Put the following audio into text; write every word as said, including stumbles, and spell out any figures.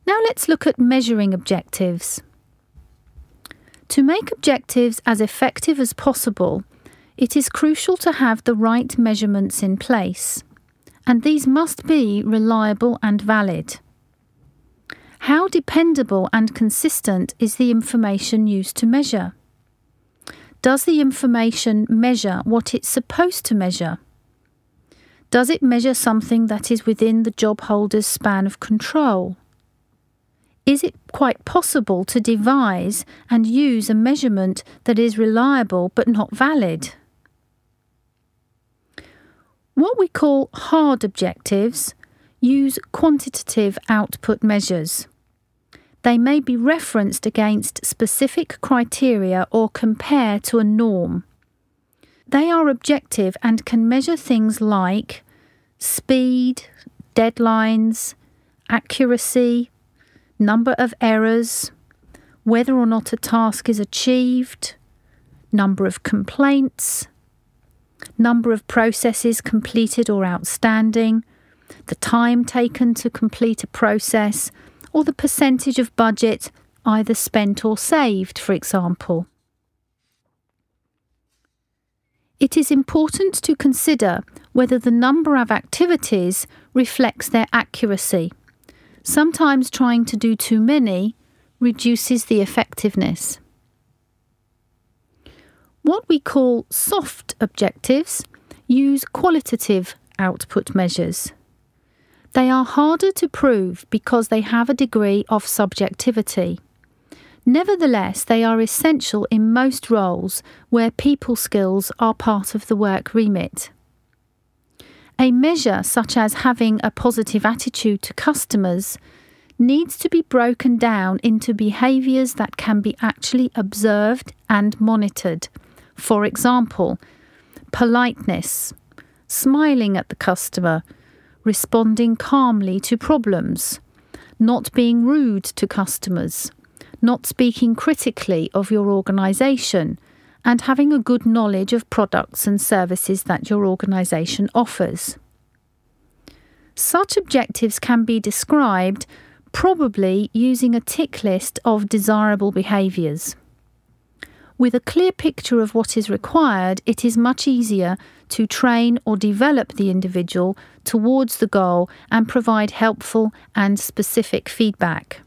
Now let's look at measuring objectives. To make objectives as effective as possible, it is crucial to have the right measurements in place, and these must be reliable and valid. How dependable and consistent is the information used to measure? Does the information measure what it's supposed to measure? Does it measure something that is within the job holder's span of control? Is it quite possible to devise and use a measurement that is reliable but not valid? What we call hard objectives use quantitative output measures. They may be referenced against specific criteria or compare to a norm. They are objective and can measure things like speed, deadlines, accuracy, number of errors, whether or not a task is achieved, number of complaints, number of processes completed or outstanding, the time taken to complete a process, or the percentage of budget either spent or saved, for example. It is important to consider whether the number of activities reflects their accuracy. Sometimes trying to do too many reduces the effectiveness. What we call soft objectives use qualitative output measures. They are harder to prove because they have a degree of subjectivity. Nevertheless, they are essential in most roles where people skills are part of the work remit. A measure such as having a positive attitude to customers needs to be broken down into behaviours that can be actually observed and monitored. For example, politeness, smiling at the customer, responding calmly to problems, not being rude to customers, not speaking critically of your organisation, and having a good knowledge of products and services that your organisation offers. Such objectives can be described probably using a tick list of desirable behaviours. With a clear picture of what is required, it is much easier to train or develop the individual towards the goal and provide helpful and specific feedback.